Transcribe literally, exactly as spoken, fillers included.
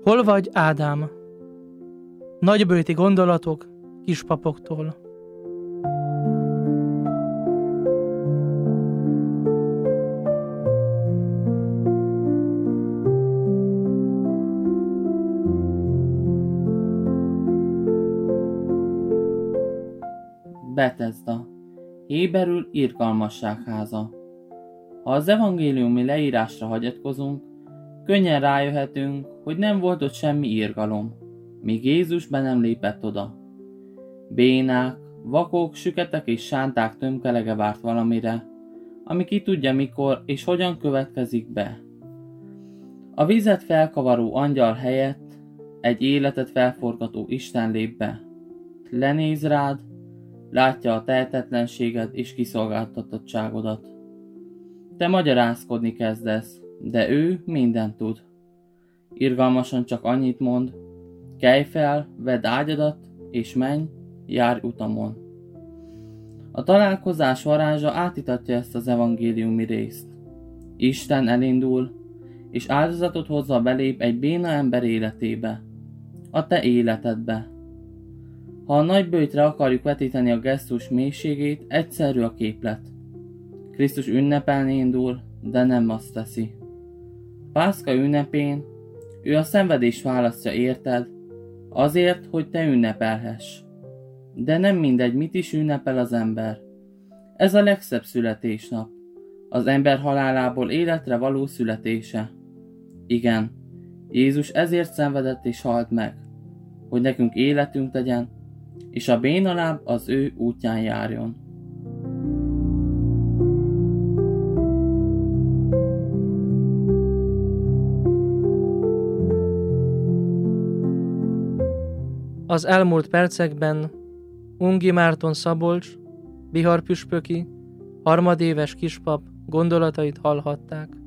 Hol vagy, Ádám? Nagybőti gondolatok kispapoktól. Betesda, héberül irgalmasságháza. Ha az evangéliumi leírásra hagyatkozunk, könnyen rájöhetünk, hogy nem volt ott semmi irgalom, míg Jézus be nem lépett oda. Bénák, vakok, süketek és sánták tömkelege várt valamire, ami ki tudja mikor és hogyan következik be. A vizet felkavaró angyal helyett egy életet felforgató Isten lép be. Lenéz rád, látja a tehetetlenséged és kiszolgáltatottságodat. Te magyarázkodni kezdesz, de ő mindent tud. Irgalmasan csak annyit mond: kelj fel, vedd ágyadat, és menj, járj utamon. A találkozás varázsa átitatja ezt az evangéliumi részt. Isten elindul, és áldozatot hozva belép egy béna ember életébe, a te életedbe. Ha a nagybőjtre akarjuk vetíteni a gesztus mélységét, egyszerű a képlet. Krisztus ünnepelni indul, de nem azt teszi. Pászka ünnepén ő a szenvedést választja, érted? Azért, hogy te ünnepelhess. De nem mindegy, mit is ünnepel az ember. Ez a legszebb születésnap, az ember halálából életre való születése. Igen, Jézus ezért szenvedett és halt meg, hogy nekünk életünk legyen, és a béna láb az ő útján járjon. Az elmúlt percekben Ungi Márton Szabolcs, Bihar püspöki, harmadéves kispap gondolatait hallhatták.